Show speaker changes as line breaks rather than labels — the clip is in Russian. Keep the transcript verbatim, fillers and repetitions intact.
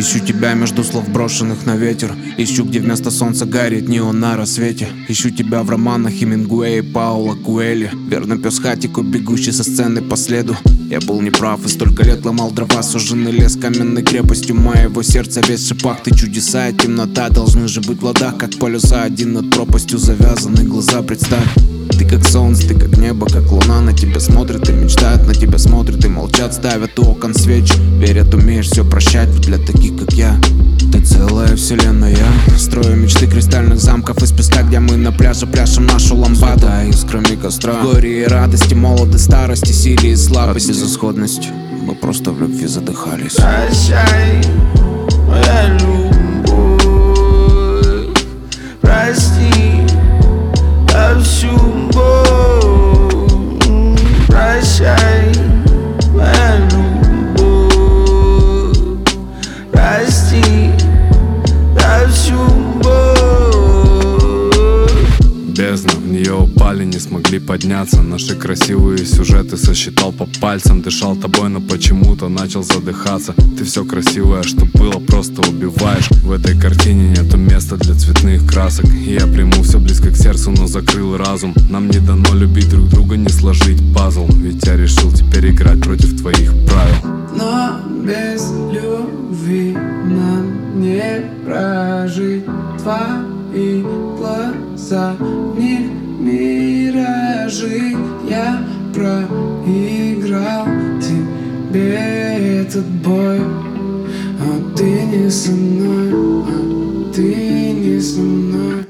Ищу тебя между слов, брошенных на ветер. Ищу, где вместо солнца горит неон на рассвете. Ищу тебя в романах Хемингуэя и Паула Куэлли. Верный пес Хатико, бегущий со сцены по следу. Я был неправ и столько лет ломал дрова. Суженный лес каменной крепостью моего сердца. Весь в шипах, ты чудеса и темнота должны же быть в ладах, как полюса. Один над пропастью завязаны глаза, представь. Ты как солнце, ты как небо, как луна. На тебя смотрят и мечтают, на тебя смотрят и молчат. Ставят у окон свечи, верят, умеешь все прощать. Вот для таких, как я, ты целая вселенная. Строю мечты кристальных замков из песка, где мы на пляже пляшем нашу ламбаду. Да, искрами костра, горе и радости, молоды, старости, силе и слабости. От безысходности мы просто в любви задыхались.
Прощай, моя любовь, прости за всю боль. Прощай, моя любовь, прости за всю боль.
Бездна, в нее упали, не смогли подняться. Наши красивые сюжеты сосчитал по пальцам. Дышал тобой, но почему-то начал задыхаться. Ты все красивое, что было, просто убиваешь. В этой картине нету места для цветных красок. И я приму все близко к сердцу, но закрыл разум. Нам не дано любить друг друга, не сложить пазл. Ведь я решил теперь играть против твоих правил.
Но без любви нам не прожить. Твои глаза, в них миражи. Я проиграл тебе этот бой. А ты не со мной, а ты не со мной.